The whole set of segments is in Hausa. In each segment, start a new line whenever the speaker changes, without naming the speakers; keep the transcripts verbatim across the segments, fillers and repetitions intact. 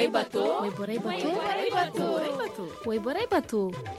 borai bato
wai borai bato
borai bato
wai borai bato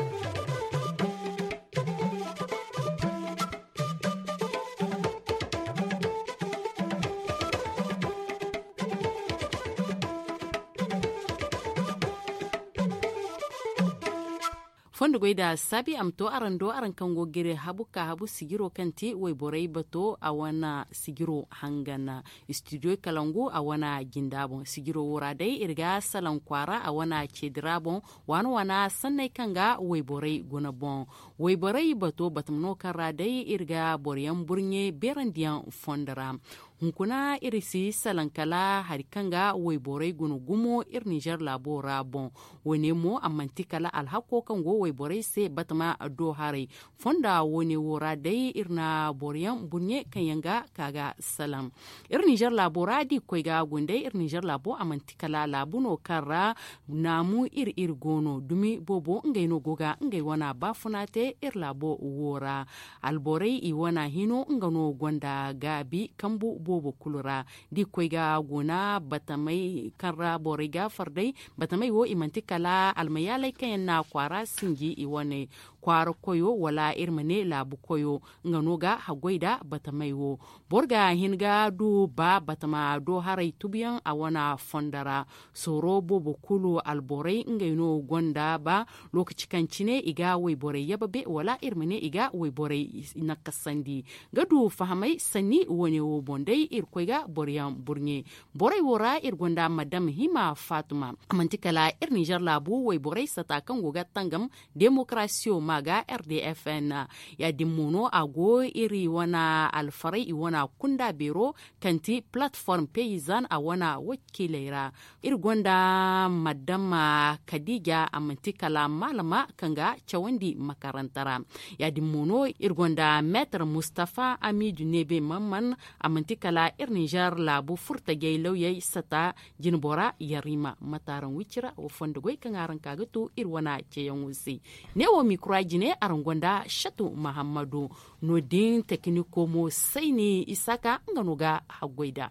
fondo goida sabi amto arando aran kango gere habuka habu sigiro kanti way borai bato awana sigiro hangana studio kalangu awana gindabon sigiro wora dai irga salan kwara awana cedrabon wan wana sannai kanga way borai gonabon way borai bato batamno kara dai irga boryan burnye berandiyan fondara hunkuna irisi salankala harikanga way borai gunu gumo ir Niger labora bon wone mo amantikala alhako kango way borai se batama do hare fonda wone wora dai irna boryan bunye kanyanga kaga salam ir Niger labora di koiga gunde ir Niger labo amantikala labuno kara namu ir ir gono dumi bobo ngaino goga ngai wana bafunate ir labo wora alborai i wana hino ngano gonda gabi kambu bobo kulura di koiga guna batamai karra boriga fardai batamai wo imanti kala almayalai kayan na kwara sinji iwane kwara koyo wala irmane labu koyo nganoga hagoida batamai wo borga hinga du ba batama do harai tubiyan awana fondara soro bobo kulu alborai ngaino gonda ba lokaci kancine iga wai borai yababe wala irmane iga wai borai nakasandi gadu fahamai sanni wone wo bondai ir koiga boryan burnye borai wora ir gonda madam hima fatuma amantikala ir Niger labu wai borai sata kan goga tangam demokrasiyo maga R D F N ya dimmuno ago iri wana alfarai iwana kunda biro kanti platform paysan a wana wakilera ir gonda madam Kadija amantikala malama kanga chawandi makarantara ya dimmuno ir gonda Maître Mustafa Amidu Nebe Mamman amantikala ir Niger labu furta gay lawyai sata jinbora yarima mataran wicira o fondo goy kangaran kagatu irwana ceyangusi ne wo mikro jine arangonda shatu Muhammadu no din tekniko mo saini isaka nganuga hagoida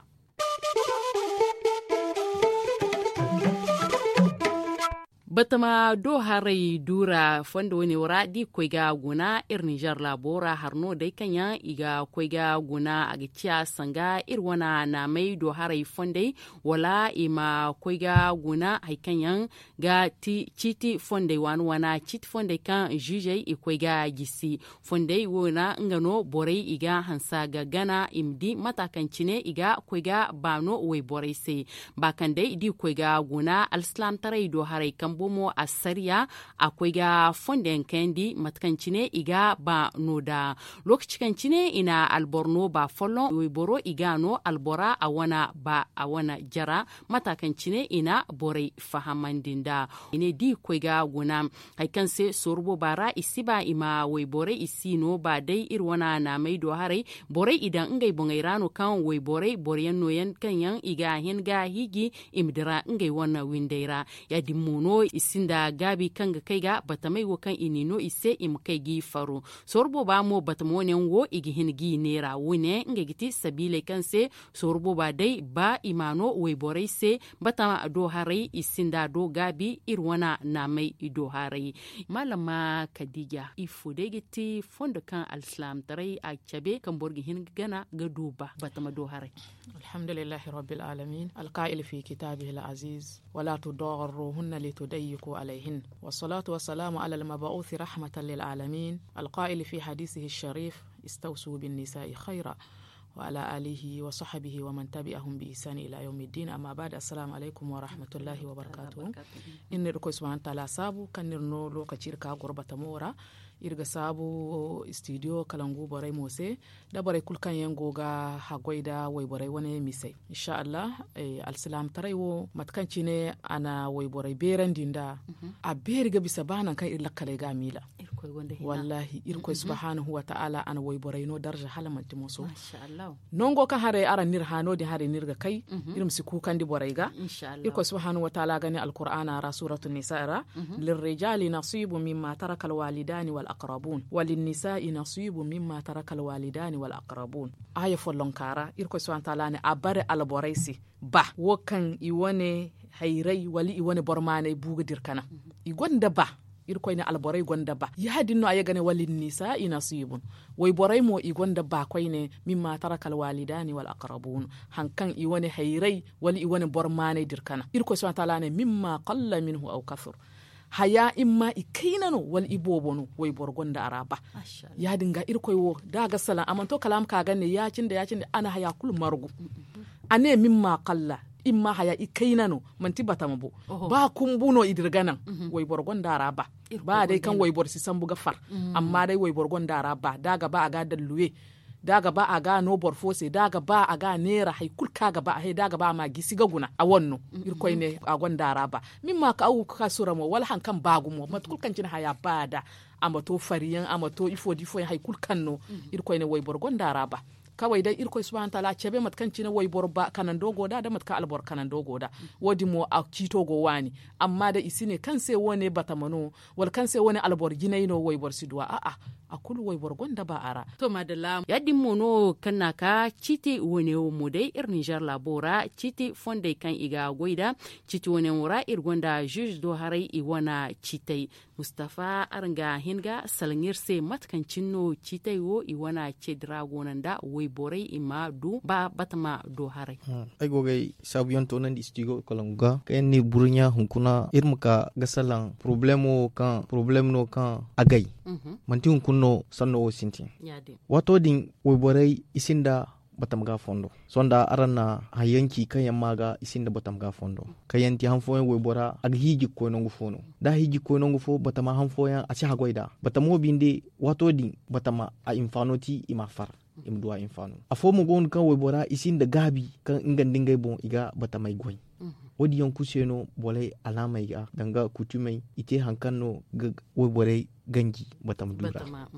batama do harai dura fondo wani wara di koiga guna ir Niger labora harno dai kanya iga koiga guna agicia sanga ir wana na mai do harai fonde wala ima koiga guna haikanyan ga ti chiti fonde wan wana chiti fonde kan juge i koiga gisi fonde wona ngano borai iga hansa ga gana imdi matakan cine iga koiga bano we borai se bakande di koiga guna alislam tarai do harai kambo mo a sariya akwai ga fonden kendi matkancine iga ba noda lokaci kancine ina alborno ba follon wiboro iga no albora a wana ba a wana jara matakancine ina borai fahamandinda ine di kwai ga guna haikan se sorbo bara isiba ima wibore isi no ba dai irwana na mai do hare borai idan ngai bongairano kan wibore boryan noyan kanyan iga hin ga higi imdira ngai wana windaira ya dimmuno isinda gabi kanga kaiga batamai wo kan inino ise im kai gi faru sorbo ba mo batamo ne wo igi hin gi nera wone ngegiti sabile kanse sorbo ba dai ba imano we borai se batama do harai isinda do gabi irwana na mai do harai malama Kadija ifu degiti fondo kan alislam tarai a chabe kan borgi hin gana ga duba batama do harai
alhamdulillahi rabbil alamin alqa'il fi kitabihi alaziz wala tudarruhunna litudayyiqu عليهن والصلاة والسلام على المبعوث رحمة للعالمين القائل في حديثه الشريف استوصوا بالنساء خيرا وعلى آله وصحبه ومن تبعهم بإحسان إلى يوم الدين أما بعد السلام عليكم ورحمة الله وبركاته إن ركو سبحانه وتعالى سابو كان نرنو لو كتيركا غربة مورا irga sabu studio kalangu borai mose da borai kulkan yango ga hagoida wai borai wani misai insha Allah eh, alsalam taraiwo matkanci ne ana wai borai beran dinda mm-hmm. a berga bisa bana kan irla kale ga mila wallahi irko mm-hmm. subhanahu wa ta'ala ana wai borai no darja halamanti muso insha Allah nongo kan hare aran nir hano di hare nirga kai mm-hmm. irum siku kan di borai ga insha Allah irko subhanahu wa ta'ala gani alqur'ana ra suratul nisa ra mm-hmm. lirrijali nasibu mimma taraka alwalidani wal aqrabun walinnisa'i nasibu mimma taraka alwalidani wal aqrabun aya follon kara irko subhanahu wa ta'ala ne abare alboraisi ba wokan iwane hayrai wali i wani bormane buga dirkana i gonda ba irkoy ne alboray gonda ba yadin no ayagane walin nisa inasibun way boray mo i gonda ba koy ne mimma tarakal walidani wal aqrabun hankan i wani hayrai wali i wani bormane dirkana irkoy subhanahu wa ta'ala ne mimma qalla minhu aw kathur haya imma i kainano wal ibobono way borgonda araba ya dinga irkoy wo daga sala amanto kalam ka ganne yacin da yacin da ana haya kul margu ane mimma qalla imma haya i kainano manti batamabo ba kumbuno idirganan mm-hmm. way borgonda araba ba dai kan way bor si sambu gafar mm-hmm. amma dai way borgonda araba daga ba aga dalluwe daga ba aga no borfose daga ba aga nera hay kulka ga ba hay daga ba ma gisiga guna a wonno mm-hmm. irkoy ne a gonda araba mimma ka au ka suramo wal hankan bagumo mat kulkan cin haya bada amato fariyan amato ifo difo hay kulkan no mm-hmm. irkoy ne way borgonda araba kawai dai irko subhanahu ta'ala cebe matkanci na wai borba kanan dogo da da matka albor kanan dogo da wodi mo a kito go wani amma da isine kan sai wone batamano wal kan sai wone albor ginaino wai bor sidwa a a akulu wai bor gonda ba ara
to madalla yadin mono kanna ka citi wone mo dai ir Niger labora citi fonde kan iga goida citi wone wura ir gonda juge do harai i wana citai Mustafa aranga hinga salngirse matkancin no citai wo i wana ce dragonanda wai borai ima du ba batama do harai
hmm. ai gogai sabiyon to nan istigo kolonga kayan ne burunya hunkuna irmuka gasalan problemo kan problem no kan agai mm-hmm. manti hunkuno sanno o sinti yade wato din wai borai isinda batam ga fondo sonda arana hayanki kayan maga isinda batam ga fondo kayanti hanfo we bora ag hiji ko nongu fono da hiji ko nongu fo batama hanfo yan a ci hagoida batamo binde wato din batama a infanoti ima far im duwa infano afo mo gon kan we bora isinda gabi kan ingan dingay bon iga batamay goy wodi yon kuseno bolay alama iga danga kutumai ite hankanno we boray gangi batam dura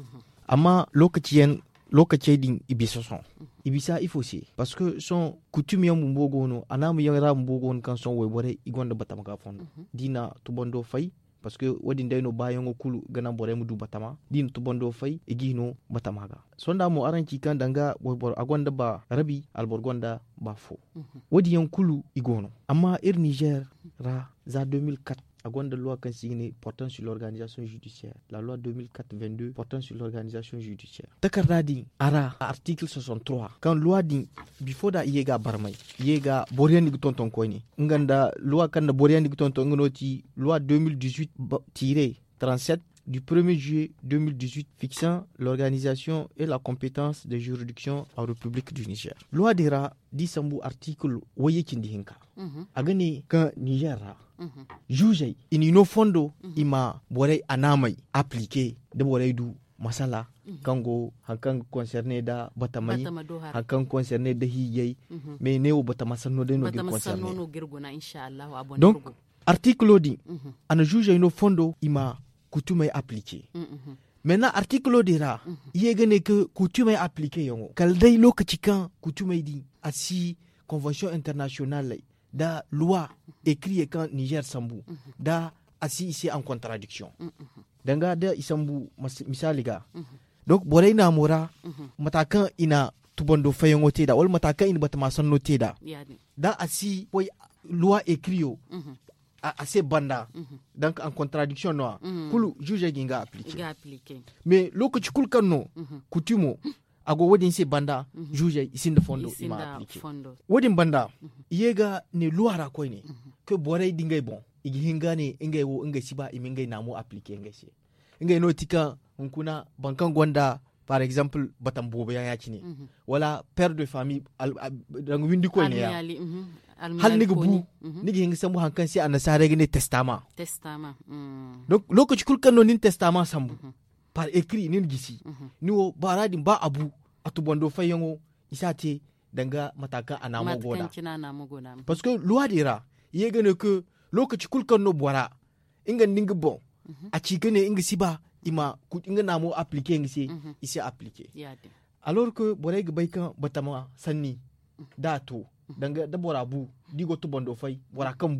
amma lokaci yan lokaci din ibisa son ibisa il faut c'est parce que son coutume yam mbogo no anam yara mbogo on kan son we bore igonda batama ka fondo dina to bondo fay parce que wodi ndeyno bayango kulu gana bore mu du batama dina to bondo fay igino batama ga sonda mo aranci kan danga we bor agonda ba rabi albor gonda ba fo wodi yan kulu igono amma ir Niger ra za deux mille quatre agonda loi kan signé portant sur l'organisation judiciaire la loi deux mille quatre vingt-deux portant sur l'organisation judiciaire takarda din ara article soixante-trois kan loi din before da yega barmay yega borian dig tonton ko ni nganda loi kan borian dig tonton ngonoti loi deux mille dix-huit trente-sept du premier juillet deux mille dix-huit fixant l'organisation et la compétence des juridictions en République du Niger. Loi dira disambu article woye kindi hinka. Mm-hmm. Agani kan Niger ra. Mm-hmm. Juge ini no fondo mm-hmm. ima bore anamai appliqué de bore du masala mm-hmm. kango hankan concerné da batamai hankan concerné da hiyai mm-hmm. mais neo batama sanno de no concerné. Batama sanno
no girgona inshallah abon.
Donc article di mm-hmm. ana juge ino fondo ima coutume appliqué. Mm-hmm. Maintenant article dira mm-hmm. yegene que coutume appliqué yongo kal dai lokaci kan coutume di asi convention internationale da loi écrit kan Niger sambu mm-hmm. da asi ici en contradiction mm-hmm. danga da isambu misali ga mm-hmm. donc boray na mora mm-hmm. matakan ina tubondo fayongo teda wal matakan ina batama sanno teda yeah, da asi boy loi écrit yo mm-hmm. assez banda mm-hmm. donc en contradiction no mm-hmm. kulu juge ginga appliquer
ga appliquer mais
lokaci kul kanno mm-hmm. kutumo ago wodin se banda mm-hmm. juge isinda fondo ima appliquer wodin banda mm-hmm. yega ne luara ko ne mm-hmm. que boray dingay bon igi hingane ingay wo ingay siba imingay namo appliquer ingay se ingay no tika hunkuna bankan gonda par exemple batam bobe ya yaci ne mm-hmm. wala père de famille dang windi ko ne ya mm-hmm. hal niga bu mm-hmm. niga hinga sambu hankan si ana sare gine testament
testament mm.
donc lokaci kulkan no nin testament sambu mm-hmm. par écrit nin gisi mm-hmm. niwo baradin ba abu atubondo fayango isate danga mataka anamo goda parce que loi dira yegane que lokaci kulkan no bora inga ninga bon mm-hmm. a ci gane inga siba ima ku inga namo appliquer ngisi mm-hmm. isi appliquer yeah, alors que boray ga baykan batama sanni mm-hmm. da to danga da bora bu digo to bondo fay bora kan bu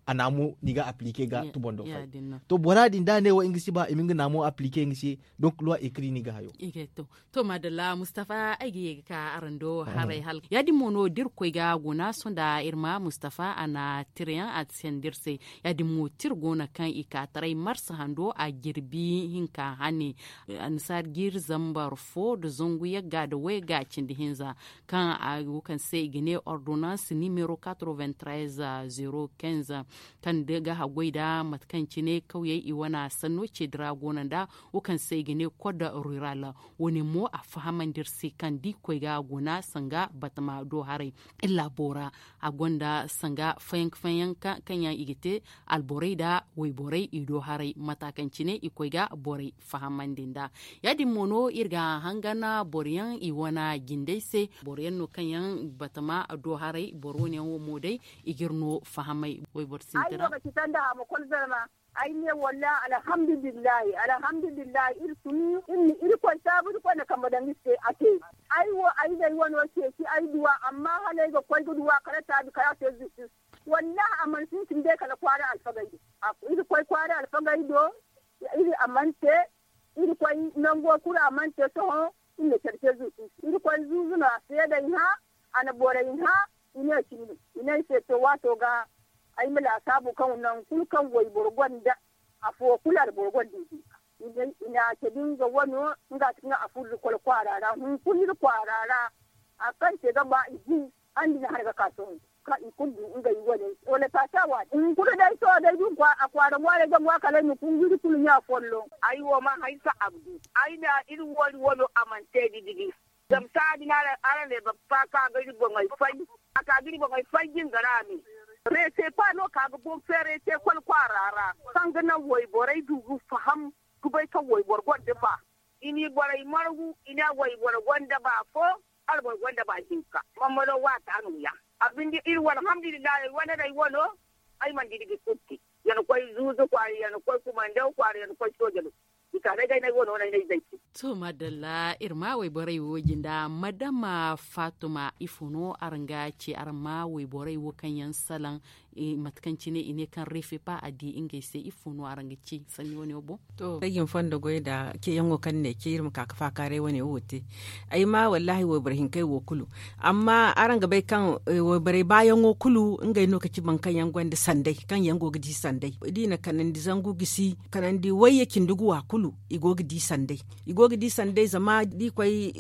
anamo niga appliquer ga yeah, to bondo yeah, fay to bora din da ne wa ingisi ba iminga namo appliquer ingisi donc loi écrit niga hayo
to to madalla Mustafa agi ka arando harai hal yadi mono dir ko ga gona sonda irma Mustafa ana trian at sendirse yadi mo tir gona kan ika tarai mars hando a girbi hinka hani ansar gir zambar fo do zongu ya ga da we ga cindi hinza kan a kan sai gine ordonnance numero quatre-vingt-treize zéro quinze kan daga hagwaida matkanci ne kauye iwana sanno ce dragonan da ukan sai gine koda rural wani mo a fahaman dirsi kan di koi ga gona sanga batama do hare illa bora a gonda sanga fayank fayanka kan ya igite alborai da wai borai ido hare matakanci ne ikoi ga borai fahaman dinda yadi mono irga hangana boryan iwana gindaise boryan no kan yan batama do hare borone wo modai igirno fahamai wai bor sintira
ai ba kitanda ha mo kolzarma ai ne walla alhamdulillah alhamdulillah irsuni inni irko sabu ko na kamadan liste ake ai wo ai dai wono ce ki ai duwa amma halai ga koi duwa kala ta bi kaya ce zuci wallahi amman sun kin dai kala kwara alfagai a iri koi kwara alfagai do iri amante iri koi nango kura amante so inne tarke zuci iri koi zuzuna sai dai ha ana bore ha ina kin ina ce to wato ga ai mala sabu kan nan kul kan wai burgon da afo kula da burgon didi ina ina ke dinga wano nga tinga afu kol kwarara hun kun ni kwarara akan ce ga ba idi an dina har ga kaso ka in kun inga yi wani wala ta tawa in kun dai so dai dun kwa akwara mo ga mo kala ni kun yiri kun ya follo ai wo ma haisa abdu ai da irin wani wono amante didi dam sa dinara ara ne ba ka ga ribo mai fai aka ribo mai fai jin garami rete pa no ka go fere te kwal kwarara sanga na woi borai dugu faham kubai ka woi borgon de ba ini borai margu ina woi borgon da ba fo al borgon da ba hinka mamalo wata anu ya abindi ir wal alhamdulillah wala dai wono ai man didi kutti yana koi zuzu kwari yana koi kumandau kwari yana koi sojalu ikare ga nai wono nai dai
to madalla irma wai borai wogin da madama Fatuma ifuno aranga ce arma wai borai wo kan yan salan e matkanci ne ine kan refe pa adi ingai sai ifuno aranga ci sani woni obo
to dagin fanda goy da ke yango kan ne ke irma ka fa kare woni wote ai ma wallahi wai barhin kai wo kulu amma aranga bai kan wai bare bayan wo kulu ingai no kaci ban kan yan gwanda sandai kan yango gidi sandai dina kanan di zangu gisi kanan di waye kinduguwa kulu igogi di sandai igogi di sandai zama di kwai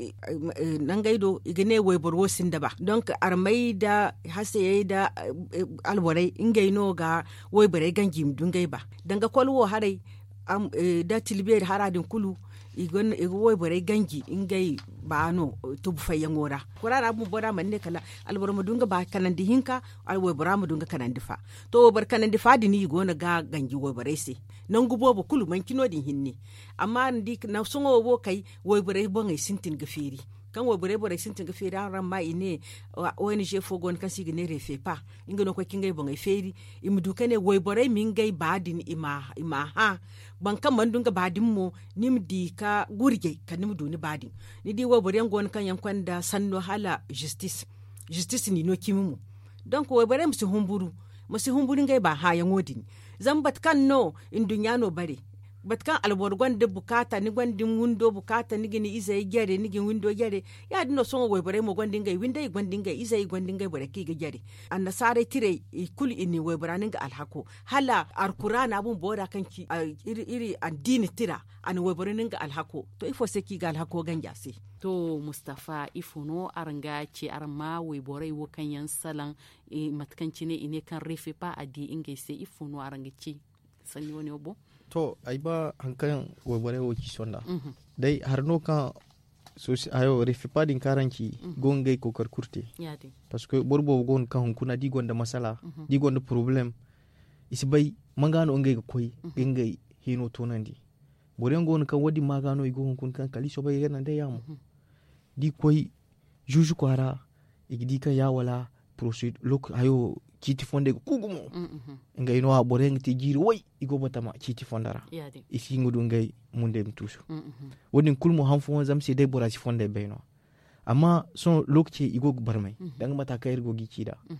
nan gaido igane wai borwo sinda ba donc armai da hasaye da alborai ingay no ga wai bare gangi mdungai ba danga kolwo harai am da tilbe haradin kulu igon wai bare gangi ingay ba no to bu fayangora kurara mu bora manne kala alboro mu dunga ba kanan di hinka al wai bora mu dunga kanan di fa to bar kanan di fa dini gona ga gangi wai bare se nan gubo bu kulu man kino din hinni amma ndi na sungo wo kai wai bare bon ai sintin gafiri kan wai bare bare sintin gafiri ran ma ine O N G fogon kan sigi ne refe pa ingano ko kingay bon ai feri imdu kane wai bare min gai badin ima ima ha ban kan man dunga badin mo nimdi ka gurge ka nimdu ni badin ni di wai bare ngon kan yankwan da sanno hala justice justice ni no kimu donc wai bare musu humburu musu humburu ngai ba ha yangodin zambat kan no indunya no bare batkan alborgon de bukata ni gwandin windo bukata ni gini izai gyare ni gini windo gyare ya dino songo wai bare mo gwandin gai winda gwandin gai izai gwandin gai bare ki gyare anna sare tire kul inni wai baranin ga alhako hala alqur'ana abun boda kanki iri iri addini tira an wai baranin ga alhako to ifo se ki ga alhako ganja se
to Mustafa ifuno aranga ce arma wai borai wo kan yan salan e matkanci ne ine kan refe pa adi ingai se ifuno aranga ci sani woni obo
to ai ba hankan wabare wo kisonda mm-hmm. dai har no kan so ayo refipa din karanki mm-hmm. gongai ko karkurte yade parce que borbo gon kan kuna di gonda masala mm-hmm. di gonda problem isi bai mangano ngai ko koy mm-hmm. ngai hino tonandi boren gon kan wadi magano igo kun kan kali so bai yana da yamu mm-hmm. di koy juju ko ara igidi ka ya wala procedure lok ayo kiti fonde kugumo mm-hmm. ngai no boreng ti jiri way igo batama kiti fondara yadi isi ngudu ngai munde mtusu mm-hmm. wodin kulmo hanfo zam se dai borasi fonde beno amma son lokce igo barmai mm-hmm. danga mata kayir go gicida mm-hmm.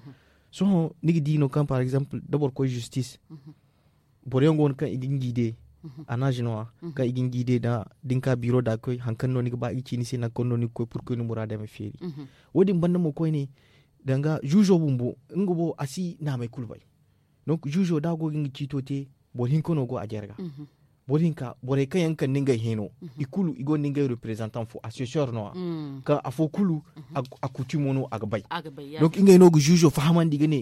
so nigi dino kan par exemple d'abord ko justice bore ngon kan igin gide anajino ka igin gide da dinka biro da koy hankan no ni ba ichi ni sina konno ni koy pour que ni murada me feri wodi banda mo koy ni danga jujo bumbu ngobo asi na mai kulbay donc jujo da go ngi citote bor hin kono go a jerga bor hin ka bore kan yankan ninga heno ikulu igo ninga representant fo assesseur no ka afo kulu akutimono agbay donc ingay no go jujo fahaman digane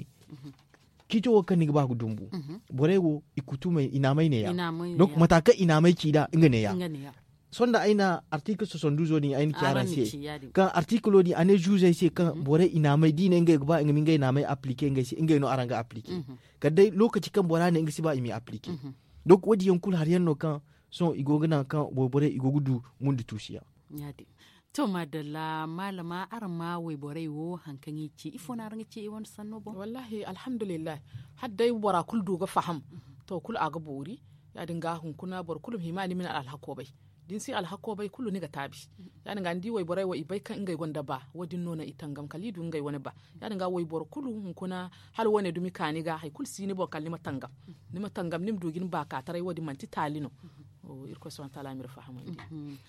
kito wa kan ba dumbu bore go ikutume inamai ne ya donc mataka inamai kida ingane ya sonda aina article soixante-douze ni aina kiara se ka article di ane juge se kan bore inamai dine ingay ba ingami ingay namai appliquer ingay se ingay no aranga appliquer ka dai lokaci kan bora ne ingasi ba imi appliquer donc wadi yankul har yanno kan son igogana kan bore igogudu mundu tusiya
yadi to madalla malama arma wai bore wo hankani ci ifo na ranga ci won sanno bo
wallahi alhamdulillah hadda bora kul duga faham to kul aga bori ya dinga hun kuna bor kulum himani min alhakobai din si alhakobai kullu ni ga tabi ya dinga ndi wai bore wai bai kan ngai gonda ba wadin nona itangam kalidu ngai wani ba ya dinga wai bor kullu hun kuna hal wone dumi kani ga hay kul sini bo kalima tangam ni matangam nim dugin ba ka tarai wadi manti talino o irko son tala mir fahamandi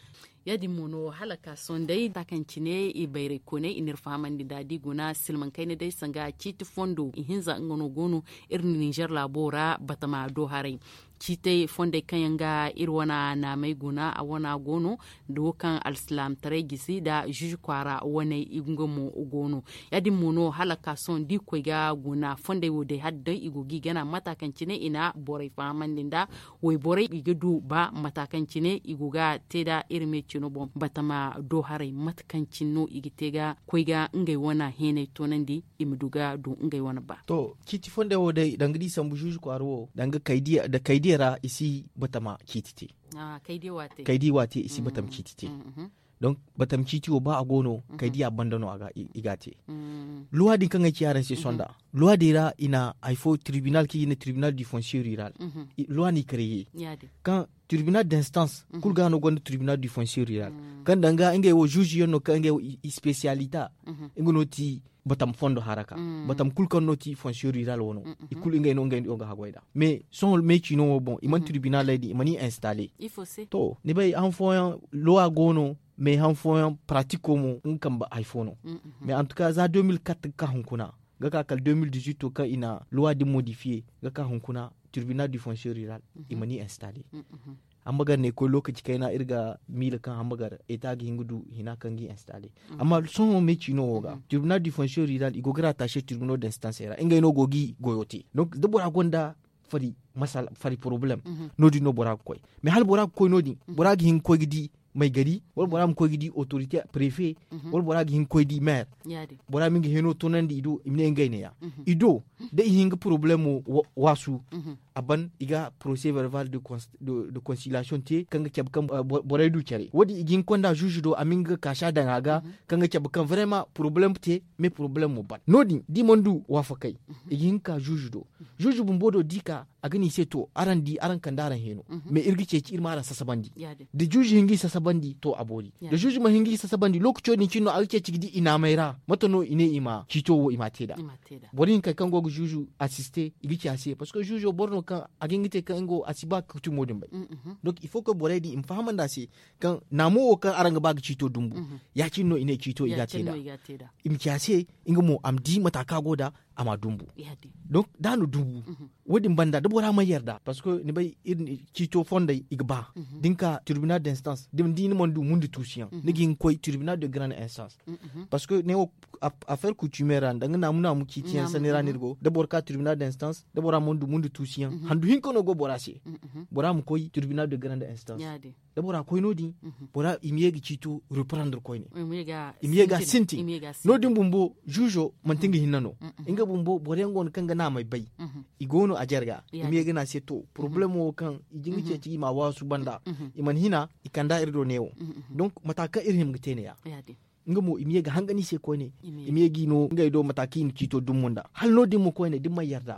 yadi mono halaka sondai takancine i bayre kone inir fahamandi dadi guna silman kai ne dai sanga citi fondo ihinza ngono gono irin Niger labora batama do harai cite fonde kanyanga irwana na mai guna a wana gono dokan alislam tare gisi da juju kwara wane igungomo gono yadi mono halaka son di koiga guna fonde wode hadda igogi gana matakancine ina borai fahamandi da wai borai igedu ba matakancine iguga teda irme no bon batama do harai matkancin no igitega koiga ngai wana hene tonandi imduga do ngai wana ba
to kiti fonde wo dai dangdi sambu juju ko arwo danga kaidi da kaidira isi batama kititi
ah kaidi wate
kaidi wate isi batam kititi donc batam kiti wo ba agono kaidi abandano aga igate loi din kan ngai yaran se sonda loi dira ina aifo tribunal ki ne tribunal du foncier rural loi ni créé quand tribunal d'instance mm -hmm. kulgano gonda tribunal du foncier rural mm -hmm. kan danga inge wo juge yono kan inge specialita mm -hmm. ingo noti batam fondo haraka mm -hmm. batam kulkan noti foncier rural wono mm -hmm. ikul inge no ngai onga hagwaida mais son mechi no bon iman mm -hmm. tribunal lady imani installer
il faut c'est
to ni bay en foyan loi gono mais en foyan pratique mo ngam ba iphone mm -hmm. mais en tout cas za deux mille quatre ka hunkuna gaka kal deux mille dix-huit to ka ina loi de modifier gaka hunkuna tribunal du foncier rural mm -hmm. imani installé mm -hmm. hambagar ne ko lokaci kaina irga mila kan hambagar eta gi hingudu hina kan gi installé mm -hmm. amma son me chino woga mm -hmm. tribunal du foncier rural igogara taché tribunal d'instance era ingay no gogi goyoti donc de bora gonda fari masal fari problem mm -hmm. nodi no bora koy mais hal bora koy nodi mm -hmm. bora gi hin koy gidi may gari wal bora am koy gidi autorité préfet mm -hmm. wal bora gi hin koy di maire yadi bora mi ngi heno tonandi ido imne ngay ne ya mm -hmm. ido de hinga problème wasu mm -hmm. aban iga procès verbal de, de, de conciliation te kanga kyab kan uh, boray du kere wodi igin konda juge do aminga kasha dangaga mm -hmm. kanga kyab kan vraiment problème te mais problème mo ban nodi di mondu wafa kai mm -hmm. igin ka juge do mm -hmm. juge bumbodo dika agani seto arandi aran kandaran heno mm -hmm. mais irgi ce ci irmara sasabandi de juge hingi sasabandi to abori de juge ma hingi sasabandi lokcho ni cino alke ci gidi ina maira matano ine ima cito wo ima teda borin kai kango juge assister igi ci assister parce que juge borno kan agingite kan ngo asiba kutu modin bai mm -hmm. donc il faut que boredi im fahamanda se kan namo kan aranga bag cito dumbu mm -hmm. ya cinno ine cito iga teda im kiase ingamo am di mataka goda ama dumbu donc danu dumbu mm -hmm. wodi banda da bora ma yarda parce que ni bay irin cito fonda igba mm -hmm. dinka tribunal d'instance dim dini mondu mundu tusiyan mm -hmm. nigi koy tribunal de grande instance mm -hmm. parce que ne affaire coutumière ndanga namuna mu kitiyan sanira nirgo da borka tribunal d'instance da bora mondu mundu tusiyan mm -hmm. handu hinko no go bora se mm -hmm. bora mu koy tribunal de grande instance Yadi. da bora koy nodi mm -hmm. bora imiyegi cito reprendre koy ne imiyega imiyega sinti no dimbumbo jujo mantingi hinano mm -hmm. inga bumbo borengon kanga na mai bai mm -hmm. igono a jarga imiyega na seto problem mm -hmm. wo kan ijingi ce ci ma wasu banda mm -hmm. iman hina ikanda irdo newo mm -hmm. donc mataka irhim gitene ya Yadi. nga mo imiyega hangani se ko ne imiyegi no nga do mataki ni cito dumunda hal no dimu ko ne dimma yarda mm -hmm.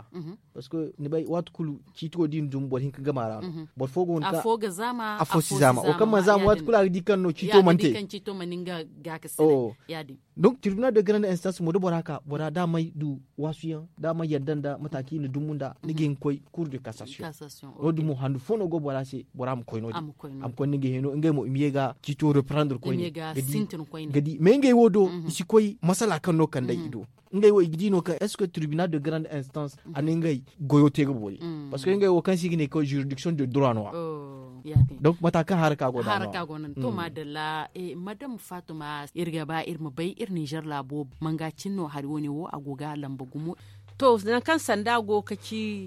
parce que ni bai wat kulu cito din dum bor hin ka gamara bor fogo on ka
afoga zama
afosi zama o kama zama wat kula di kan no cito mante
ya di kan cito maninga ga ka sene ya di
donc tribunal de grande instance mo do boraka bora da mai du wasuyan da mai yaddan da mataki ni dumunda ni gen koy cour de cassation
cassation
o du mo handu fono go bora se bora am koy no am ko ni ge no ngai mo imiega cito reprendre koy ni gadi me ngai wodo isi koy masala kan no kan da ido ngay wo igdino ka est-ce que tribunal de grande instance mm -hmm. anengay goyote go boli mm. parce que ngay wo kan sigine ko juridiction de droit noir
oh yati
donc mataka haraka go da
haraka go nan to madalla e madam Fatuma irga ba irma bai ir Niger labo manga cinno har woni wo agoga lamba gumo
to nan kan sanda go kaci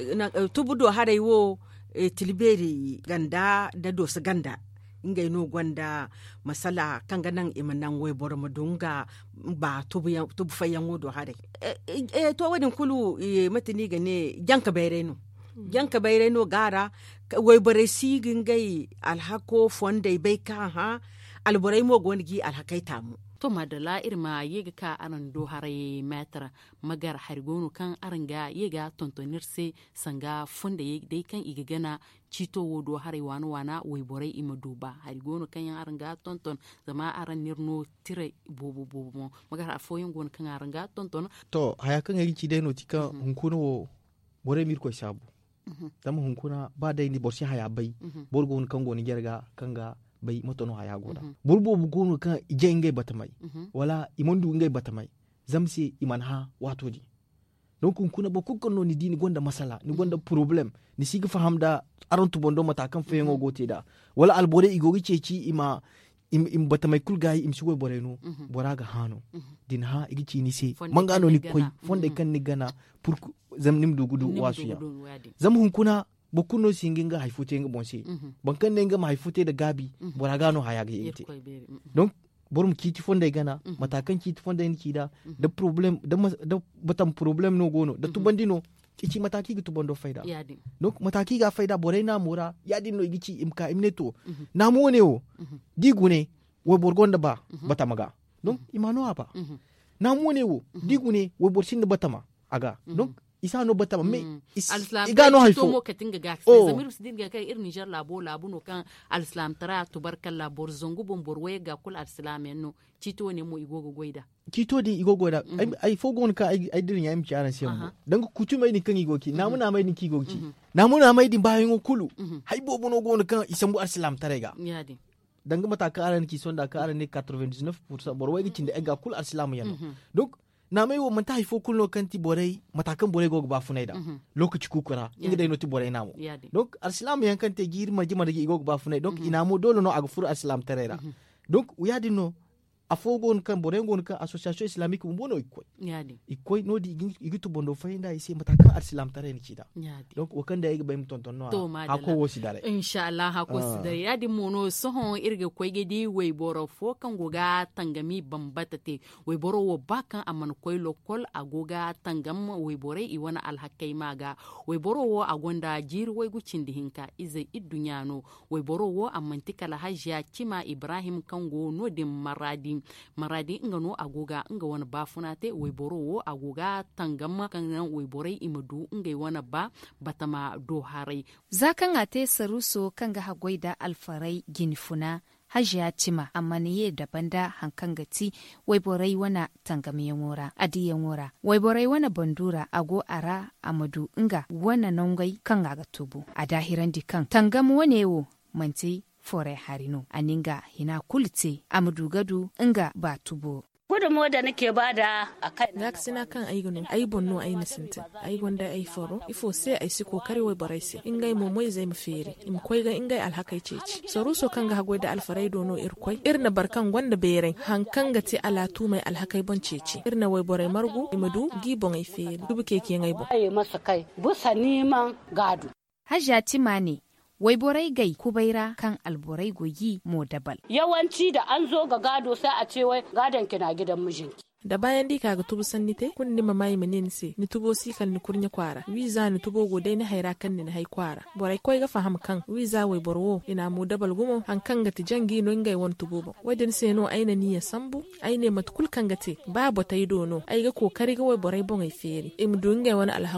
tubudo harai wo e, tilberi ganda da dosa ganda ingay no gwanda masala kanga nan imanan we bor madunga ba tubu tubu fayan wodo hare e, e to wadin kulu e, matini gane janka bayreno mm. janka bayreno gara we bore sigin gai alhako fonde bai ka ha alborai mo gondigi alhakai tamu
to madala irma yega ka anan do hare metra magar hargonu kan aranga yega tontonirse sanga fonde dai kan igagana cito wodo hare wani wana wai borai ima duba hargonu kan yan aranga tonton zama aran nirno tire bobo bobo magar afoyin gon kan aranga tonton
to haya kan yagi ci dai no tika mm -hmm. hunkuno wo borai mir ko sabu mm -hmm. dama hunkuna ba dai ni borsi haya bai mm -hmm. borgon kan goni gerga kanga bai matono haya goda mm -hmm. burbo bugono kan ije ngai batamai mm -hmm. wala imondu ngai batamai zamsi iman ha wato di donc kuna ba kukon no ni dini gonda masala ni gonda problem ni sigi fahamda arantu bondo mata kan fayengo gote da wala albore igogi ceci ima im, im batamai kulgai im sugo boreno mm -hmm. boraga hano mm -hmm. din ha igici ni se mangano ni koy fonde kan ni gana pour zam nim dugudu wasuya zam hun kuna bokuno singinga haifute nga bonse mm -hmm. bankan ne nga haifute da gabi mm -hmm. boragano hayaga yete mm -hmm. donc borum kiti fonda gana mm -hmm. matakan kiti fonda ni kida mm -hmm. da problem da, da batam problem no gono da tubandino ichi mataki ga tubando faida
yadi
donc mataki ga faida borai na mura yadi no igici imka imneto mm -hmm. na mo ne wo mm -hmm. digune wo borgonda ba mm -hmm. batamaga donc mm -hmm. imano apa mm -hmm. na mo ne wo mm -hmm. digune wo borsin batama aga mm -hmm. donc isa no batama me mm.
igano haifo mo katinga gax oh. zamiru sidin ga kai ir Niger labo labo no kan alislam tara tubarkalla bor zongu bon borwe ga kul alislam enno cito ne mo igogo goida
cito di igogo da mm -hmm. ai fogon ka ai ai dirin yam ci aran siyan uh -huh. dan kutu mai ni kan igoki mm -hmm. namu na mai ni ki igoki mm -hmm. namu na mai din bayan kulu mm -hmm. hai bobo no gon kan isambu alislam tare ga
yadi
dan mata ka aran ki sonda ka aran ne quatre-vingt-dix-neuf pour cent borwe gi cinde ga kul alislam yan mm -hmm. donc na mai wo manta haifo kullo kanti borai matakan borai go ba funai da mm -hmm. lokaci kukura inga dai noti borai namo yeah, donc alislam yan kante gir maji margi go ba funai donc mm -hmm. inamo dole no aga furu alislam tarera mm -hmm. donc uyadi no afogon kan borai gon kan association islamique mo bono ikoy
yadi
ikoy no di igitu bondo fainda ise matakan alislam tare ni cida
yadi
donc wakanda yiga bayim tonton no hako wosi dare
inshallah hako uh. sidare yadi mono sohon irge koy gedi wey boro fo kan goga tangami bambata te wey boro wo bakan aman koy lokol agoga tangam wey bore i wana alhakai maga wey boro wo agonda jir wey gucindi hinka ize idunyano wey boro wo amantika la hajja cima Ibrahim kango no de maradi maradi nga no agoga nga wana bafuna te wey boro wo agoga tangam kan wey bore imadu nga wana ba batama do harai
zakan ate saruso kanga hagoida alfarai ginfuna hajiya cima amma ne daban da hankan gati waiborai wana tangamiyan wura adiyan wura waiborai wana bandura ago ara amadu inga wana nongai kan ga tubu a dahiran dikan tangamu wane wo manti fore harino aninga hina kulite amadu gadu inga ba tubu
gudunmu da nake bada a kai
na sina kan aigunin ai bonno ai nisintin ai gonda ai foro ifo sai ai siko kare wai baraisi ingai mo moy zai mu fere im koi ga ingai alhakai ceci so ruso kan ga hagoi da alfarai dono irkoi irna barkan gonda bere hankan ga ti alatu mai alhakai bon ceci irna wai borai margu imadu gibon ai fere dubu keke ngai bo
ai masa kai busa niman gado
hajja timani wai borai gai kubaira kan alborai goyi mo dabal
yawanci da an zo ga gado sai a ce wai gadon ki na gidan mijinki
da bayan dika ga tubu sanni te kun ni mamayi menene se ni tubo si kan ni kurnya kwara wiza ni tubo go dai ni haira kan ni hai kwara borai koi ga faham kan wiza wai borwo ina mu dabal gumo han kan ga tijangi no ngai won tubo ba wadin se no aina ni ya sambu aine matkul kan ga te ba bota yi dono ai ga kokari ga wai borai bon ai feri im dunga wani alhako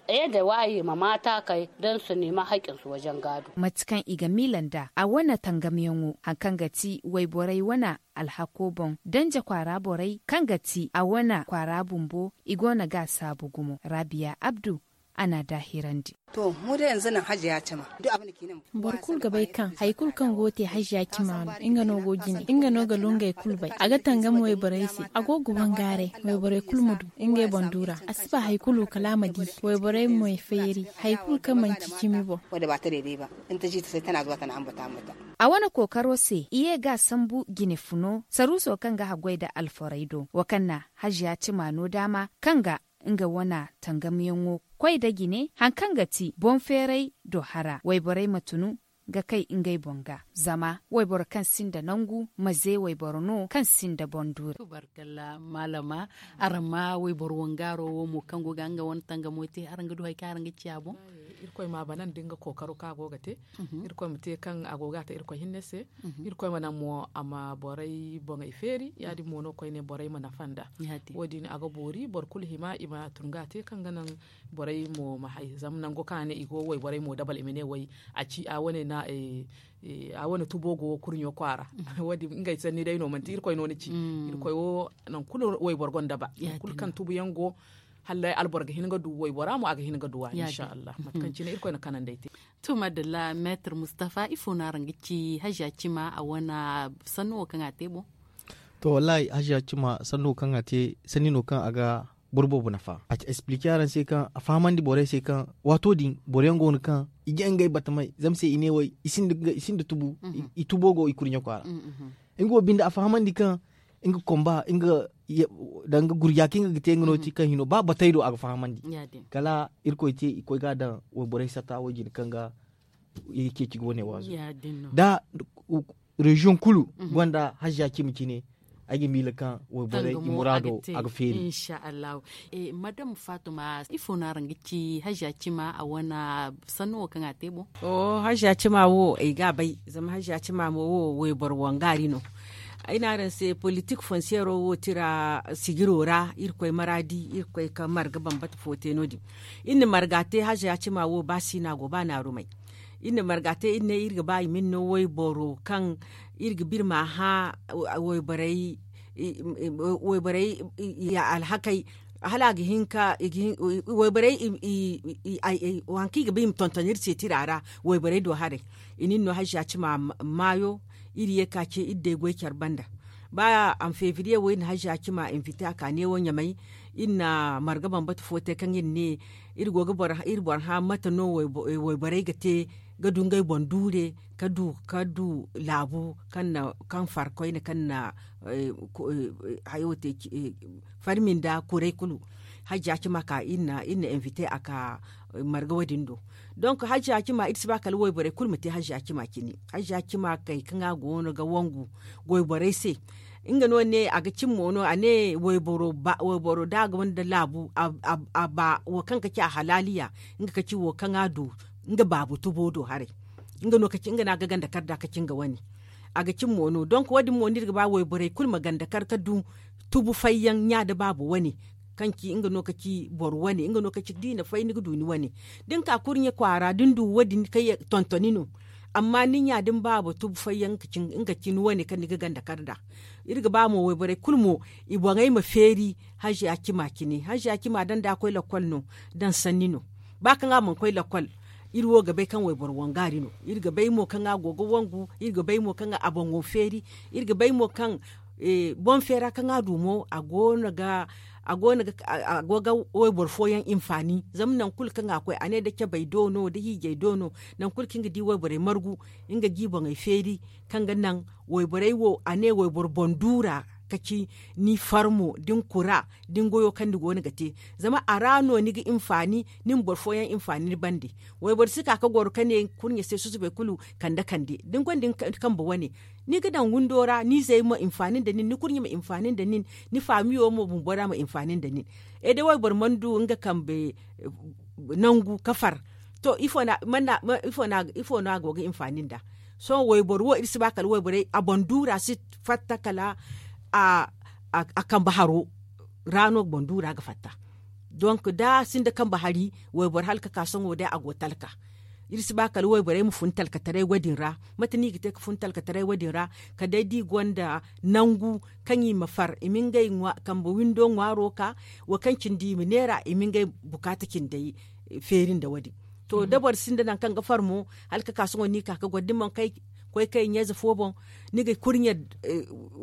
eh da waye ma mata kai don su nema haƙƙin su wajen gado
matukan iga milanda a wana tangamiyanwo hankan gati wai borai wana alhakobon danja kwara borai kan gati a wana kwara bumbo igona ga sabu gumo Rabia Abdu ana dahirandi.
To mu da yanzu nan hajiya ce ma duk abin da ke nan.
Barkul gabai kan haikul kan gote hajiya ki ma inga no go gini inga no ga lunga kul bai aga tangam wai baraisi agogo bangare wai bare kul mudu inga bandura asiba haikulu kalamadi wai bare mai feri haikul kan man kikimi bo
wanda ba ta daidai ba in ta ji ta sai tana zuwa tana ambata mata.
A wani kokaro se iye ga sambu gine funo saruso kan ga hagwai da alfaraido wakanna hajiya ci mano dama kan ga inga wana tangamiyanwo kwai da gine hankan gati bon ferai do hara waiborai matunu ga kai ingai bonga zama waibor kan sinda nangu maze waibor no kan sinda bondure.
Tubarkalla malama arama waibor wangaro mu kango ganga won tangamote aranga do hay karanga ciabo.
Irkoy ma banan dinga kokaro ka gogate irkoy mute kan agogata irkoy hinnese irkoy mana mo ama borai bonga feri yadi mono koy ne borai mana fanda wodi ni aga bori bor kul hima ima tungate kan ganan borai mo mahai zamnan go kane igo wai borai mo dabal imene wai a ci a wone na e a wani tubogo kurnyo kwara wadi ngai sanni dai no man irkoy no ni ci irkoy wo nan kul wai borgon daba kul kan tubu yango hallai alborga hinga du way bora mu aga hinga duwa insha Allah matkan cine irko na kanan daite
to madalla maître Mustafa ifo na rangici hajja cima a wana sanno kan atebo
to wallahi hajja cima sanno kan ate sanino kan aga burbo bunafa a expliquer ran sai kan a faman di bore sai kan wato din bore ngon kan igen gai batamai zamse ine wai isin da isin da tubu itubogo ikurnya kwara ingo binda a faman di kan inga komba inga danga gurya kinga gite ngono ti kan hino ba bataido aga fahamandi kala irko ite iko ga da wo borai sata wo jin kanga yake ci gone wazo da region kulu gwanda hajja kimci ne agi mila kan wo borai imurado aga feri
insha Allah e madam Fatuma ifo na rangici hajja cima a wana sanno kan atebo
oh hajja cima wo ai ga bai zama hajja cima mo wo wo bor wangari no ina ran se politique foncière wo tira sigirora irkoy maradi irkoy ka marga bambat fote nodi inne margate haja ci ma wo basi na go bana rumai inne margate inne irga bay minno woy boro kan irga birma ha woy barai woy barai ya alhakai halagi hinka woy barai wanki ga bim tontonir se tirara woy barai do hare ininno haja ci ma mayo iri ya kace idda goy banda baya an fevrier wayin hajja kima invita ka ne wonya mai inna margaban batu fote kan yin ne iri goga bar iri bar ha mata no way bare gate gadun gai bondure kadu kadu labu kanna kan farkoi ne kanna hayote farmin da kurai kulu hajja kima ka inna inna invite aka marga wadindo donc hajji akima itsi kal woy bare kulmete hajji akima kini hajji akima kai kanga gono ga wangu goy bare se inga no ne aga cimmo no ane woy boro ba woy boro daga wanda labu aba wo kanka ki a halaliya inga kaci wo kanga do inga babu tubodo hare inga no kaci inga na ga ganda karda ka kinga wani aga cimmo no donc wadi mo ndirga ba woy bare kulma ganda karka du tubu fayyan nya da babu wani kanki inga no kaci bor wani inga no kaci dina fay ni gudu ni wani din ka kurnye kwara din du wadi kai tontonino amma ninya din babu tub fayyan kacin inga kin wani kan diga ganda karda irga ba mu wai bare kulmo ibo ngai ma feri haji akima kini haji akima dan da akwai lakwal no dan sannino ba kan ga mun koi lakwal irwo ga bai kan wai bor wangari no irga bai mo kan ga gogo wangu irga bai mo kan ga abon wo feri irga bai mo kan e bon fera kan ga dumo agona ga agona agoga oy borfoyan infani zamnan kul kan akwai ane da ke bai dono da hige dono nan kul kinga di woy bore margu inga gibo ngai feri kan ga nan woy bore wo ane woy bor bondura kaci ni farmo din kura din goyo kan digo ni gate zama arano ni ga infani nin borfoyan infani bandi woy bor sika ka gor kane kunya sai su bai kulu kanda kande din gondin kan ba wani ni ga dan wundora ni zai ma infanin da nin ni kunya ma infanin da nin ni famiyo mo bumbora ma infanin da nin e da woy bor mandu nga kambe nangu kafar to ifo na manna ifo na ifo na goga infanin da so woy bor wo irsi bakal woy bor abondura sit fatta kala a a kan baharo rano bondura ga fatta donc da sinda kan bahari way bor halka ka songo da agotalka irsi ba kal way bare mu funtal ka tare wadin ra matani ki te ka funtal ka tare wadin ra ka dai di gonda nangu kan yi mafar imingai kan bu window ngwaro ka wa kan kin di minera imingai bukata kin dai ferin da wadi to mm-hmm. dabar sinda nan kan gafar mu halka ka songo ni ka ka godin man kai koi kai nyeza fobon ni ga kurnya eh,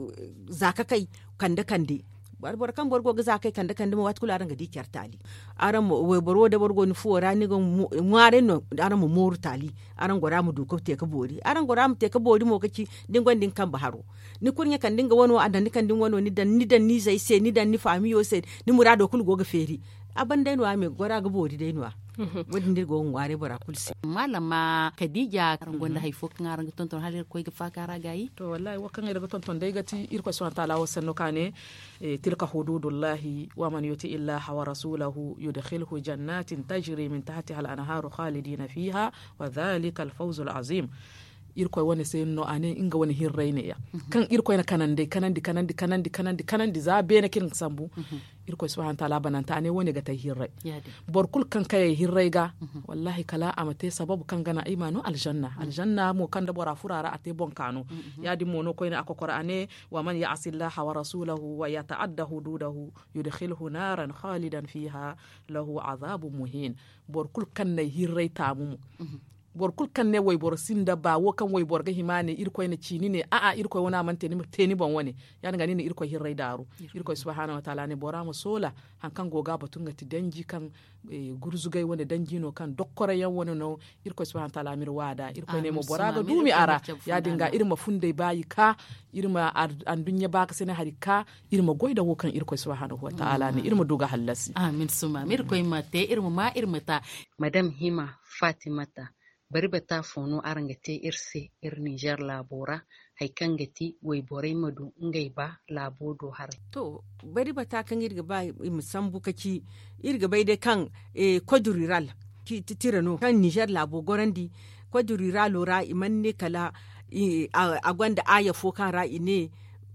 zaka kai kanda kande barbar kan borgo ga zakai kanda kanda wat kula ranga di kyar tali aran mo we boro da borgo ni fuora ni go ngare no aran mo moru tali aran gora mu duko te ka bori aran gora mu te ka bori mo kaci din gondin kan baharo ni kurnya kan dinga wono adan ni kan din wono ni dan ni dan ni zai se ni dan ni famiyo se ni murado kul go ga feri aban dai no ame gora ga bori dai no wadin dir go ngare bara kulsi
malama Khadija rangonda hay fok ngarang tonton halir koy ga fakara gayi
to wallahi wakan daga tonton dai gati irko subhanahu wa ta'ala wasanno kane e, tilka hududullahi wa man yuti illaha wa rasulahu yudkhilhu jannatin tajri min tahtiha al-anharu khalidina fiha wa dhalika al-fawz al-azim irko woni sai no ane inga woni hirrayne ya kan irko na kanande kanandi kanandi kanandi kanandi kanandi za be na kin sambu irko subhanahu ta'ala bananta ane woni ga tay hirray borkul kan kay hirray ga wallahi kala amate sababu kan gana imanu aljanna aljanna mo kan da bora furara ate bon kanu yadi mono ko ina akokora ane wa man ya'si allaha wa rasulahu wa yata'adda hududahu yudkhilhu naran khalidan fiha lahu adhabun muhin borkul kan nay hirray tamu borkul kan ne way bor sinda ba wo kan way bor ga himane irko ne chini ne a a irko wona man teni teni bon woni yan ngani ne irko hirrai daru irko subhanahu wa ta'ala ne bora mo sola han kan goga batunga ti danji kan e, gurzugai woni danji no kan dokkore yan woni no irko subhanahu wa ta'ala mir wada irko ne mo bora ga dumi ara ya dinga irma funde bayi ka irma an dunya baka sene harika irma goida wo kan irko subhanahu wa ta'ala ne irma duga halasi
amin suma mir koy mate irma ma irma ta
madam Hima Fatimata bari bata fono arangate irse ir Niger labora haikangati way borai madu ngai ba labodo har
to bari bata kan irga ba musambu kaci irga bai dai kan e koduriral ki titirano kan Niger labo gorandi koduriral ra imanne kala a gwanda aya fo kan ra ine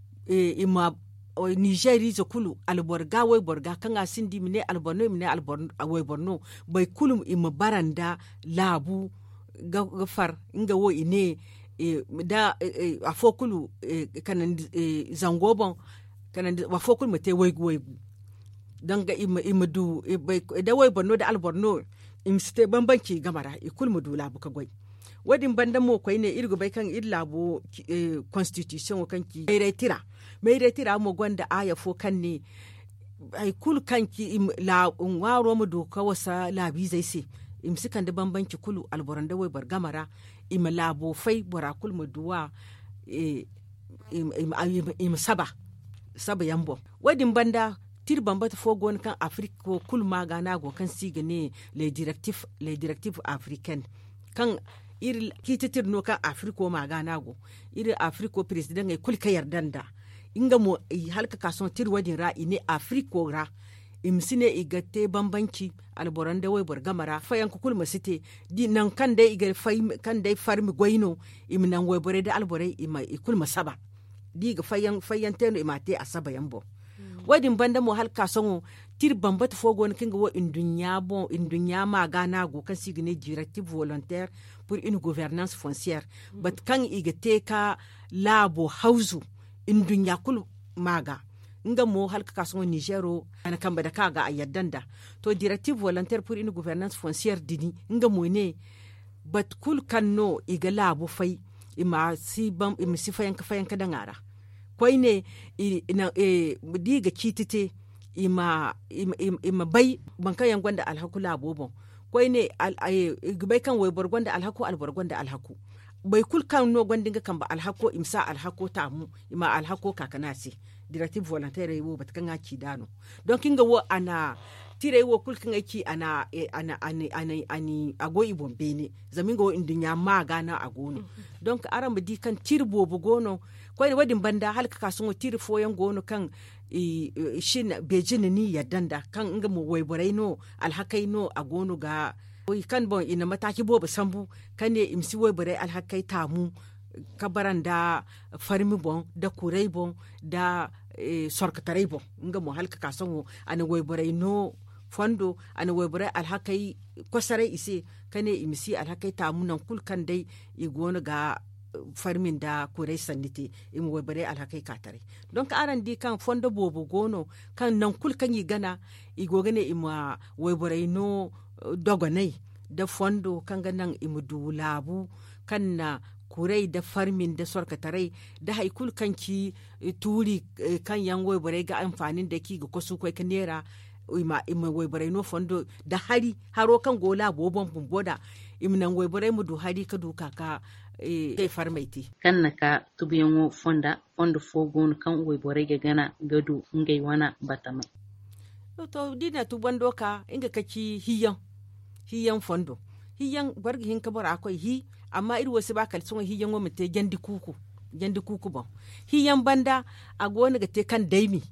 e ima Nigeri zo kulu alborga way borga kan asindi mine alborno mine alborno way borno bai kulum ima baranda labu gafar inga wo ine e, da e, a fokulu e, kanan e, zangobon kanan wa fokulu mate waygu waygu danga ima ima du e, da way borno da alborno imste bambanci gamara e kulmu du labu ka goy wadin banda mo koy ne irgo bay kan illabo e, constitution kan ki mai retira mai retira mo gonda aya fo kan ne ay kul kanki la waro mu do ka wasa labi zai se imsikan da bambanci kulu alboran da wai bargamara ima labo fai borakul muduwa e im saba saba yambo wadin banda tir bambata fogon kan afrika kul magana go kan sigane le directive le directive africaine kan ir kititir no kan afrika magana go ir afrika president ngai kul ka yardanda inga mo halka kason tir wadin ra ine afrika ra imsine igate bambanci alboran da wai borgamara fayan kukul masite di nan kan dai igar fay kan dai farmi goyno imnan wai bore da albore ima ikul masaba di ga fayan fayan teno imate asaba yambo mm. wadin banda mo halka songo tir bambata fogo ne kinga wo indunya bon indunya magana go kan signe directive volontaire pour une gouvernance foncière mm. bat kan igate ka labo hauzu indunya kul maga nga mo halka kaso Nigero ana kamba da kaga a yaddanda to directive volontaire pour une gouvernance foncière dini nga mo ne bat kul kanno igala bu fai ima si bam ima si fayan ka fayan ka dangara koy ne ina e diga kitite ima ima, ima bai banka yan gwanda alhakula bobo koy ne al bai kan wai borgonda alhaku alborgonda alhaku bai kul kan no gwandinga kan ba alhako imsa alhako tamu ima alhako kakanasi directive volontaire wo bat kan aki dano don kinga wo ana tire wo kul kan aki ana ana ani ani ani agoyi bombe ne zaminga wo indunya magana agono donc aram di kan tirbo bu gono ko ne wadin banda halka kasun tir foyan gono kan e shin bejin ni yadanda kan inga mo way boraino alhakai no agono ga kan bon ina mataki bo sambu kan ne imsi way borai alhakai tamu kabaran da farmi bon da kurai bon da e, sorkatarai bon nga mo halka kasanwo ana way borai no fondo ana webore alhakai kwasare ise kane imisi alhakai tamunan kulkan dai igona ga farmin da kurai sannite im webore alhakai katare donc aran di kan fondo bobo gono kan nan kulkan yi gana igogane ima webore no dogonai da fondo kan ganan imudu labu kan na kurai da farmin da sorkatarai da haikul kanki turi kan yan webore ga amfanin da ki ga kwasu kai ka nera ima ima webore no fondo da hari haro kan gola bobon bumboda imnan webore mu du hari ka duka ka kai farmaiti
kan naka tubiyanwo fonda fondo fogon kan webore ga gana gadu ngai wana batama
to dina tubando ka inga kaci hiyan hiyan fondo hiyan bargi hin kabar akwai hi amma iri wasu ba kalson hiyan wa mute jandi kuku jandi kuku ba hiyan banda a gona ga te kan daimi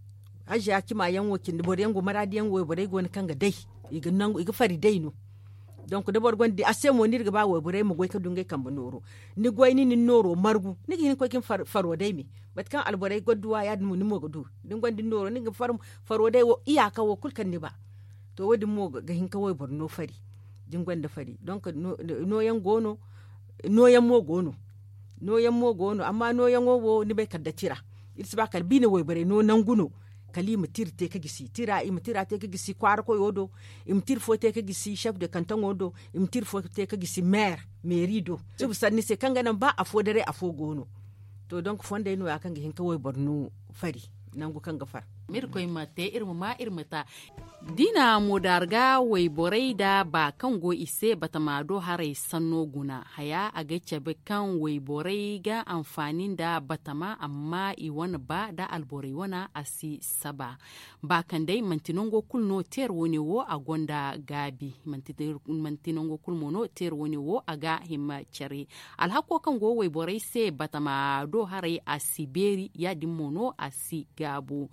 aje akima yan wokin bore yan go maradi yan wo bore gona kan ga dai iga nan iga fari dai no donc de bor gondi ase mo nirga ba wo bore mo goy ka dungay kan bonoro ni goy ni ni noro margu ni hin ko kin far faro dai mi bat kan albore godduwa ya mu ni mo godu din gondi noro ni far faro dai wo iyaka wo kulkan ni ba to wodi mo ga hin ka wo borno fari din gonda fari donc no, no yan gono no yan mo gono no yan mo gono amma no yan wo ni bai kadda tira irsi ba kal bine wo bare no nan guno kali mutir te ka gisi tira imtira te ka gisi kwar ko yodo imtir fo te ka gisi chef de canton odo imtir fo te ka gisi maire merido tubu sanni se kanga nan ba afo dare afo gono to donc fonde no akanga hin ka wo borno fari nangu kanga far
mir koy mate irmu ma irmata dina modarga wai borai da ba kan go ise bata mado harai sanno guna haya a gace be kan wai borai ga amfanin da bata ma amma i wani ba da alborai wana asi saba ba kan dai mantinongo kulno ter woni wo a gonda gabi mantinongo kulmono ter woni wo aga himma chere alhako kan go wai borai se bata ma do harai asiberi ya dimono asi gabu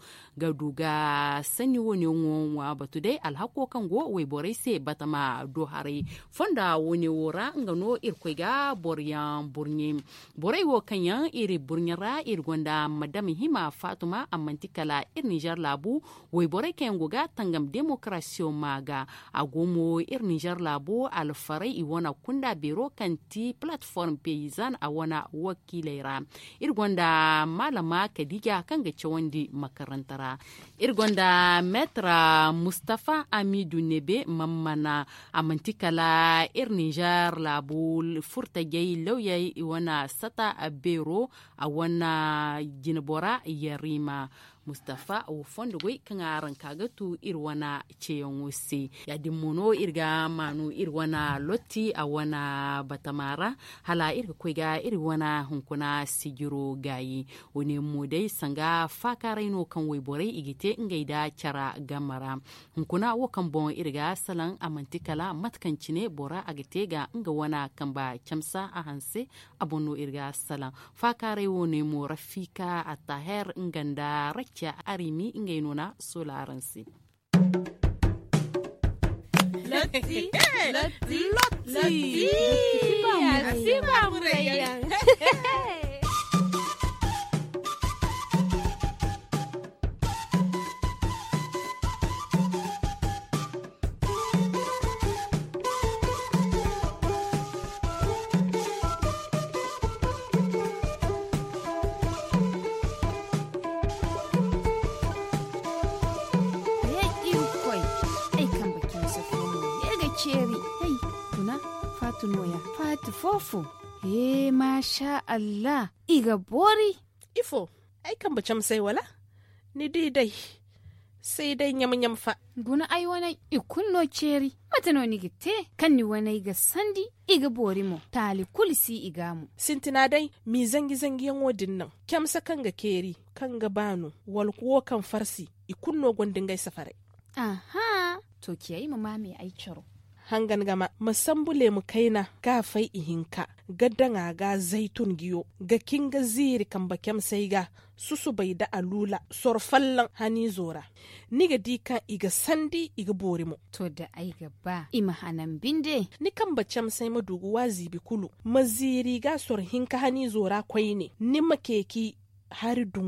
gaduga sani woni wonwa batu dai alhako kan go wai borai se batama do hare fonda woni wora ngano irkoi ga boryan burnye borai wo kanyan iri burnyara ir gonda madam hima fatuma amantikala ir Niger labu wai borai kan go ga tangam demokrasiyo maga agomo ir Niger labu alfarai iwana kunda biro kanti platform paysan a wana wakilera ir gonda malama kadija kanga cewandi makarantara irgonda metra Mustafa Amidou Nebe mamana amantikala ir Niger labul furta gay lawyay wana sata abero a wana jinbora yarima Mustafa o fondo goy kangaran kagatu irwana ceyon wusi ya dimmono irga manu irwana lotti a wana batamara hala irga koyga irwana hunkuna sigiro gayi woni modai sanga fakaraino kan wayborai igite ngaida cara gamara hunkuna wo kan bon irga salan amantikala matkancine bora agite ga nga wana kamba chamsa a hanse abono irga salan fakarai woni mo rafika ataher nganda cha arimi ingai nuna solaransi.
Loti, loti, loti, loti, loti,
noya fatu fofo eh masha Allah iga bori
ifo ai kan bacam sai wala ni dai dai sai dai nyam nyam fa
guna ai wana ikunno ceri matano ni gite kan ni wana iga sandi iga bori mo tali kulisi igamu
sintina dai mi zangi zangi yan wodin nan kyamsa kan ga keri kan ga banu wal kuwo kan farsi ikunno gondin gai safare
aha to kiyayi mama me ai ciro
hangan gama musambule mu kaina gafai ihinka gaddanga ga zaitun giyo ga kinga ziri kan bakem sai ga susu bai da alula sorfallan hani zora niga dika iga sandi iga borimu
to da ai gaba ima hanan binde
ni kan bacem sai madugu wazi bi kulu maziri ga sor hinka hani zora kwai ne ni makeki hari dungo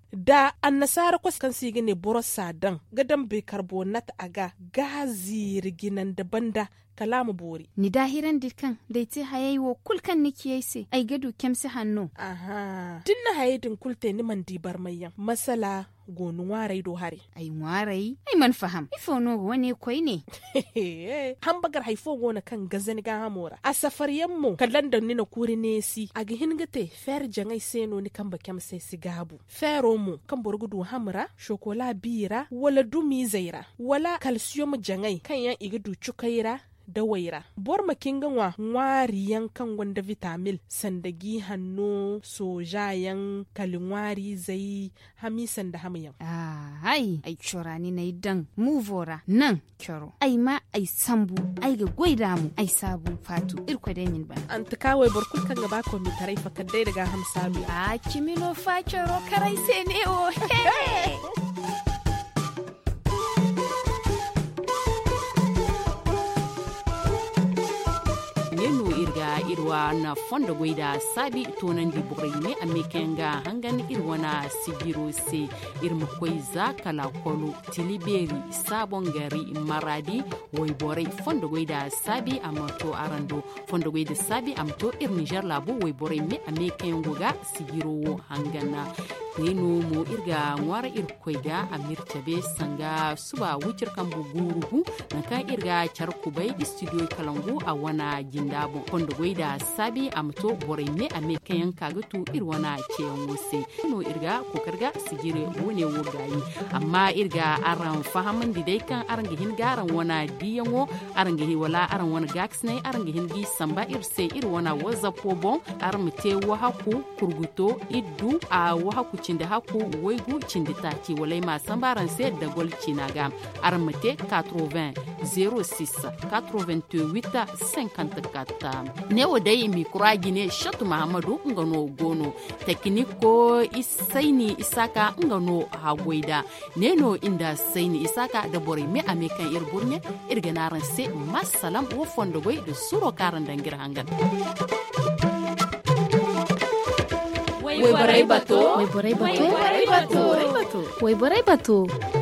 da annasara kwas kan sigi ne boros sadan gadan bicarbonate aga gazi riginan da banda kalamu bori
ni dahiran dikan dai ti hayai wo kulkan niki yaise ai gadu kemsi hannu
aha dinna hayedin kulte ni man dibar mayan masala gonu warai do hare
ai warai ai man faham ifo no wani koi ne
hambagar haifo gona kan gazani ga hamora a safar yammo kallan da ni na kuri nesi a gihin gate fer jangai seno ni kan bakem sai sigabu fero mu kan borgudu hamra shokola bira wala dumi zaira wala calcium jangai kan yan igadu chukaira da waira bor makin ganwa ngwari yankan wanda vitamin sandagi hannu sojayan kalingwari zai hamisan da hamayan
ah ai ai chorani na idan muvora nan choro ai ma ai sambu ai ga goida mu ai sabu fatu irko da min ba
an ta kawai bor kul kan gaba ko mi tarai fa kadai daga hamsalu
a kimino fa choro karai se ne o
irwa na fonda goida sabi tonan di burai ne a mekenga hangan irwa na sigiro se irma koiza kala kolo tiliberi sabon gari maradi wai borai fonda goida sabi amato arando fonda goida sabi amto ir Niger labo wai borai me a mekengo ga sigiro hangana neno mo irga ngwara ir koiga amirtabe sanga suba wucir kan buguruhu naka irga charkubai studio kalangu a wana jindabo fonda goida sabi amto borai me a mekayan kagatu irwana ceyan wose no irga kokarga sigire wone wogayi amma irga aran fahaman didai kan aran gihin garan wana diyango aran gihi wala aran wana gaxne aran gihin gi samba irse irwana wazapo bon armte wahaku kurguto iddu a wahaku cinde haku waigu cinde tati walai ma sambaran se da gol cinaga armte quatre-vingts zéro six quatre-vingt-huit cinquante-quatre ne wadai mikroagi ne shatu mahamadu ngano gono tekniko isaini isaka ngano hagoida neno inda saini isaka da bore me amekan irburne irganaran se masalam wo fondo goy de suro karan dangir hangan
Wai borai bato, wai borai bato, wai borai bato, wai borai bato.